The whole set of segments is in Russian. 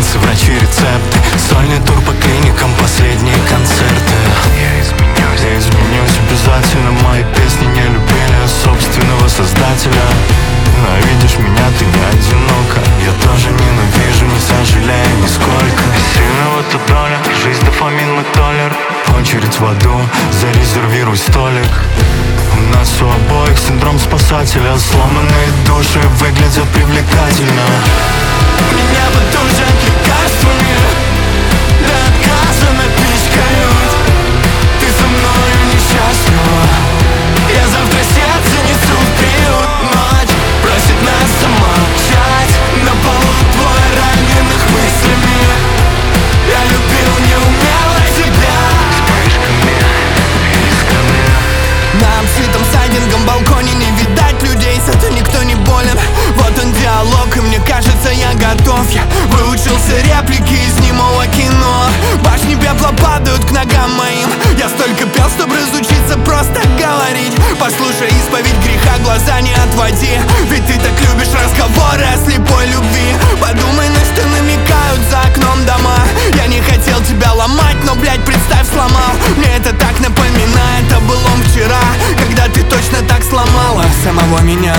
больницы, врачи, рецепты, сольный тур по клиникам, последние концерты. Я изменюсь обязательно. Мои песни не любили собственного создателя. Ненавидишь меня, ты не одинока. Я тоже ненавижу, не сожалею нисколько. Сильного тут доля, жизнь дофамин, мы толер. Очередь в аду, зарезервируй столик. У нас у обоих синдром спасателя. Сломанные души выглядят привлекательно. Меня подушат лекарствами, до отказа напичкают. Ты со мною несчастлива. Я завтра сердце несу в приют. Ночь просит нас замолчать. На полу твой раненых мыслями. Я любил, не умела тебя. Вспышками, искрами. На обшитом сайдингом балконе не видать людей, зато никто не болен. Вот он диалог, и мне кажется, я готов. Я выучился реплики из немого кино. Башни пепла падают к ногам моим. Я столько пел, чтобы разучиться просто говорить. Послушай исповедь греха, глаза не отводи. Ведь ты так любишь разговоры о слепой любви. Подумай, на что намекают за окном дома. Я не хотел тебя ломать, но, блядь, представь, сломал. Мне это так напоминает о былом вчера, когда ты точно так сломала самого меня.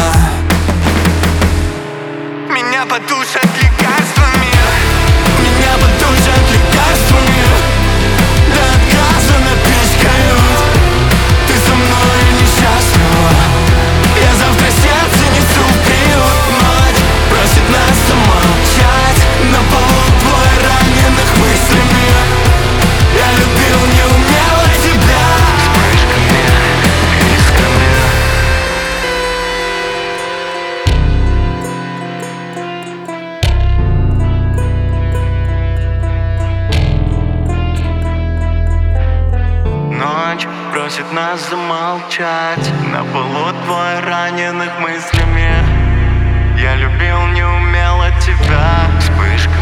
Меня подушат лекарствами. Меня подушат лекарствами, до отказа напичкают. Ты со мной несчастлива. Я завтра сердце несу в приют. Ночь просит нас замолчать. На полу твой раненых мыслями. Я любил, не умела тебя. Вспышками, искрами. Ночь просит нас замолчать. На полу твой раненых мыслями. Я любил, не умела тебя. Вспышка.